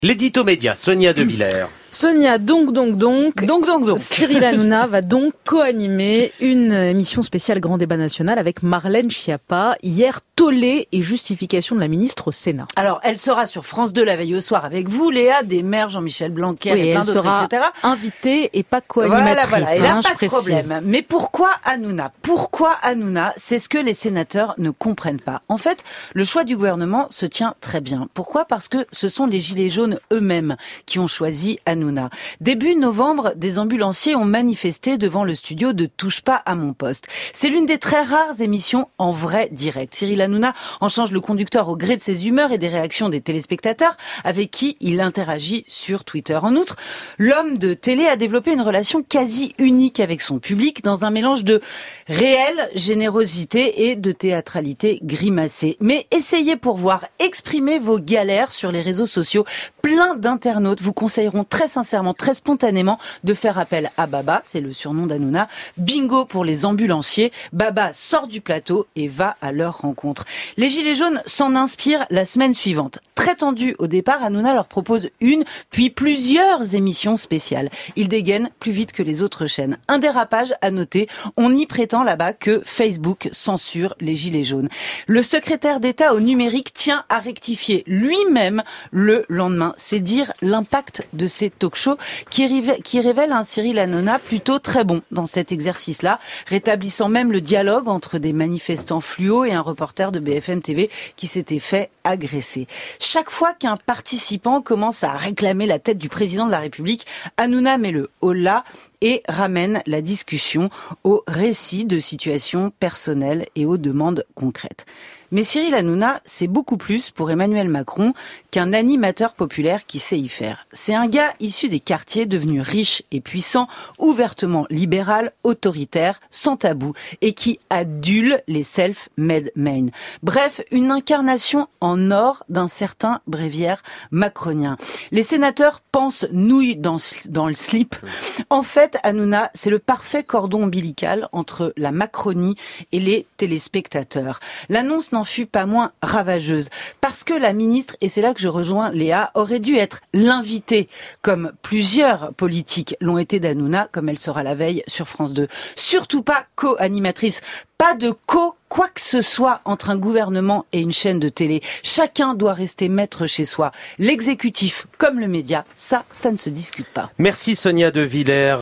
L'édito média, Sonia De Villers. Sonia, donc. Cyril Hanouna va donc co-animer une émission spéciale Grand Débat National avec Marlène Schiappa. Hier, tollé et justification de la ministre au Sénat. Alors, elle sera sur France 2 la veille au soir avec vous, Léa, des maires, Jean-Michel Blanquer et plein d'autres, etc. Invitée et pas co-animatrice. Voilà, elle n'a pas de problème. Mais pourquoi Hanouna ? C'est ce que les sénateurs ne comprennent pas. En fait, le choix du gouvernement se tient très bien. Pourquoi ? Parce que ce sont les Gilets jaunes eux-mêmes qui ont choisi Hanouna. Début novembre, des ambulanciers ont manifesté devant le studio de Touche pas à mon poste. C'est l'une des très rares émissions en vrai direct. Cyril Hanouna en change le conducteur au gré de ses humeurs et des réactions des téléspectateurs avec qui il interagit sur Twitter. En outre, l'homme de télé a développé une relation quasi unique avec son public dans un mélange de réelle générosité et de théâtralité grimacée. Mais essayez pour voir, exprimez vos galères sur les réseaux sociaux. Plein d'internautes vous conseilleront très sincèrement, très spontanément de faire appel à Baba, c'est le surnom d'Hanouna. Bingo pour les ambulanciers, Baba sort du plateau et va à leur rencontre. Les Gilets jaunes s'en inspirent la semaine suivante. Très tendu au départ, Hanouna leur propose une, puis plusieurs émissions spéciales. Ils dégainent plus vite que les autres chaînes. Un dérapage à noter, on y prétend là-bas que Facebook censure les Gilets jaunes. Le secrétaire d'État au numérique tient à rectifier lui-même le lendemain. C'est dire l'impact de ces talk-shows qui révèlent un Cyril Hanouna plutôt très bon dans cet exercice-là, rétablissant même le dialogue entre des manifestants fluo et un reporter de BFM TV qui s'était fait agresser. Chaque fois qu'un participant commence à réclamer la tête du président de la République, Hanouna met le holà et ramène la discussion au récit de situations personnelles et aux demandes concrètes. Mais Cyril Hanouna, c'est beaucoup plus pour Emmanuel Macron qu'un animateur populaire qui sait y faire. C'est un gars issu des quartiers devenu riche et puissant, ouvertement libéral, autoritaire, sans tabou, et qui adule les self-made men. Bref, une incarnation en or d'un certain bréviaire macronien. Les sénateurs pensent nouille dans le slip. En fait, Hanouna, c'est le parfait cordon ombilical entre la Macronie et les téléspectateurs. L'annonce n'en fut pas moins ravageuse, parce que la ministre, et c'est là que je rejoins Léa, aurait dû être l'invitée, comme plusieurs politiques l'ont été d'Hanouna, comme elle sera la veille sur France 2. Surtout pas co-animatrice, pas de quoi que ce soit entre un gouvernement et une chaîne de télé. Chacun doit rester maître chez soi. L'exécutif, comme le média, ça ne se discute pas. Merci Sonia De Villers.